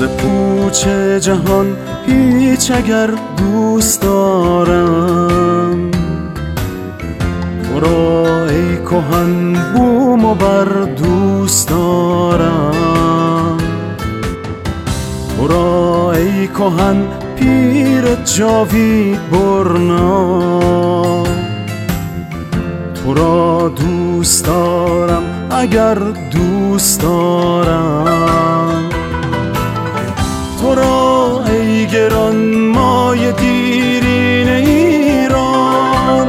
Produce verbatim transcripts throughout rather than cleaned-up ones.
ز پوچ جهان هیچ اگر دوست دارم، تو را ای کهن بوم و بر دوست دارم، تو را ای کهن پیر جاوید برنا، تو را دوست دارم اگر دوست دارم، تو را ای گران مایه دیرین ایران،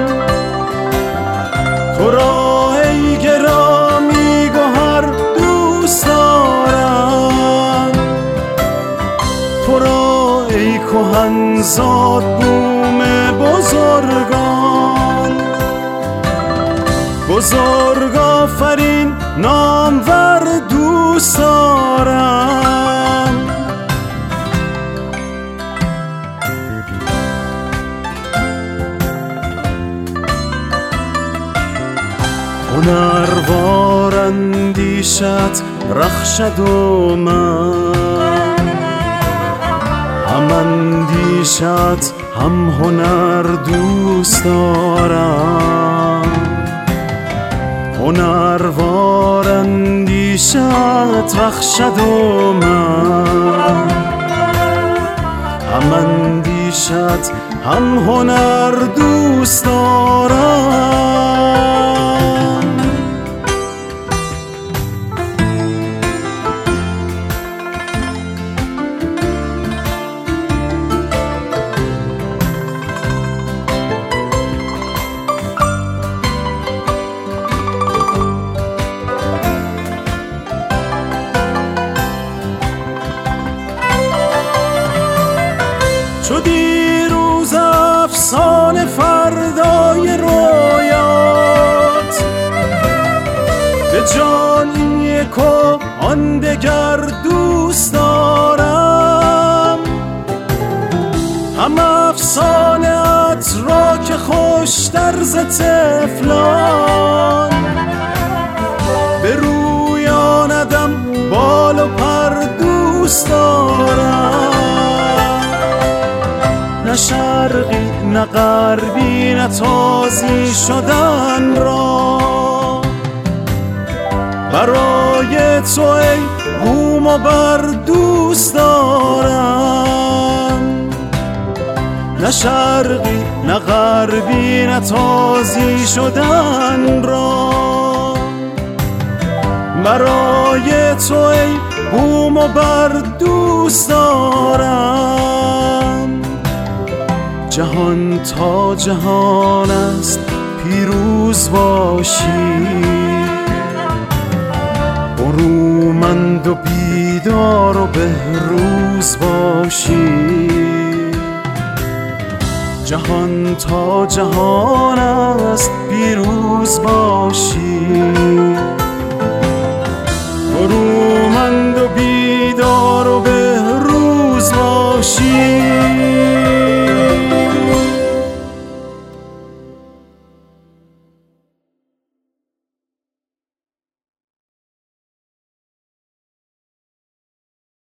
تو را ای گرامی گوهر دوست دارم، تو را ای کهن زاد بوم بزرگان، بزرگ آفرین نامور دوست دارم. هنروار اندیشت رخشد و من، هم اندیشت هم هنر دوست دارم، هنروار اندیشت رخشد و من، هم اندیشت هم هنر دوست دارم. چو دیروز افسانه فردای رویات، به جان این یک و آن دگر دوست دارم، هم افسانه ات را که خوشتر ز طفلان، به رویاندم بال و پر دوست دارم، نه شرقی نه غربی نه تازی شدن را، برای تو ای بوم و بر دوست دارم، نه شرقی نه غربی نه تازی شدن را، برای تو ای بوم و بر دوست دارم. جهان تا جهان است پیروز باشی، برومند و بیدار و بهروز باشی، جهان تا جهان است پیروز باشی، برومند و بیدار و بهروز باشی.